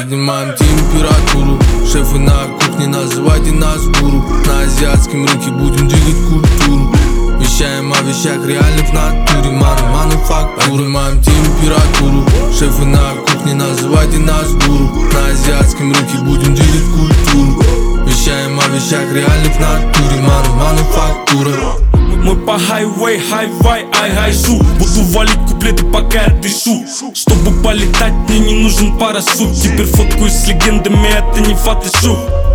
Поднимаем температуру, шефы на кухне, называйте нас гуру. На азиатском рынке будем двигать культуру. Вещаем о вещах реальных в натуре, мануфактура. Поднимаем температуру, шефы на кухне, называйте нас гуру. На азиатском рынке будем двигать культуру. Вещаем о вещах реальных в натуре, мануфактура. Мы по хайвей, хай-фай, ай-хай-шу. Буду валить куплеты, пока я дышу. Чтобы полетать, мне не нужен парашют. Теперь фоткаюсь с легендами, это не фотошоп.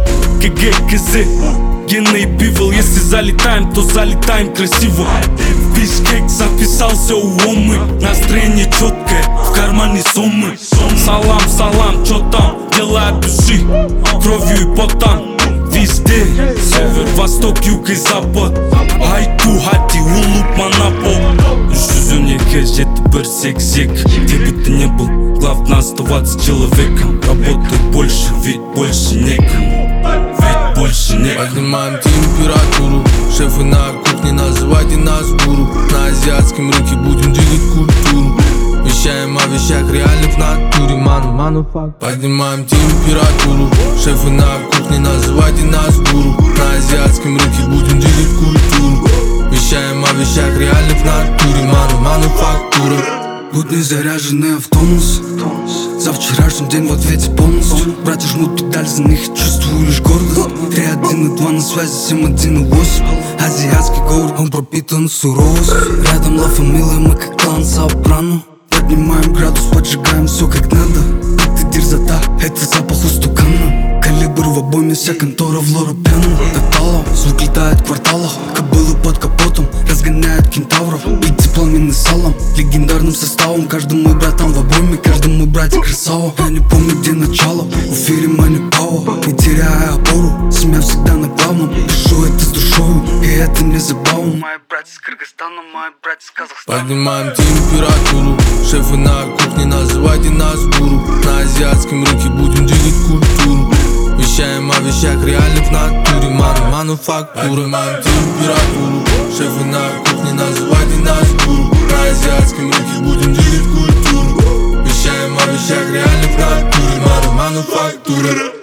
КГ, КЗ, Гена и Бивол. Если залетаем, то залетаем красиво. Бишкек записался у Омы. Настроение четкое, в кармане суммы. Салам, салам, чё там? Дела от души, кровью и потом. Везде, север, восток, юг и запад. Айку, хати, улуп, монопол. Жүзүнеге жети бір сек-сек. Где бы ты не был, главное оставаться человеком. Работай больше, ведь больше некому. Ведь больше некому. Поднимаем температуру, шефы на кухне, называйте нас гуру. На азиатском рынке будем двигать культуру. Вещаем о вещах реальных в натуре, мануфактура. Поднимаем температуру, шефы на кухне, называйте нас гуру. На азиатском рынке будем двигать культуру. Вещаем о вещах реальных в натуре, мануфактура. Будни заряженные в тонус. За вчерашний день в ответе полностью. Братья жмут педаль, за них чувствую лишь гордость. 3, 1 и 2 на связи, 7, 1 и 8. Азиатский город, он пропитан суровостью. Рядом ла фамилия, мы как клан Сопрано. Поднимаем градус, поджигаем все как надо. Это дерзота, это запах устукана. Калибр в обойме, вся контора в лора пьяна. Детало, звук летает в кварталах. Кобылы под капотом, разгоняют кентавров. Пиццы пламенный салом, легендарным составом. Каждый мой братан в обойме, каждый мой братик красава. Я не помню, где начало, в эфире money power. Не теряя опору, семья всегда на главном. Пишу это с душою, и это не забавно. Мои братья с Кыргызстана, мои братья с Казахстана. Поднимаем температуру, шефы на кухне, называйте нас гуру. На азиатском рынке будем двигать культуру. Вещаем о вещах реальных в натуре, мануфактура. Поднимаем температуру, шефы на кухне, называйте нас гуру. На азиатском рынке будем двигать культуру. Вещаем о вещах реальных в натуре, мануфактура.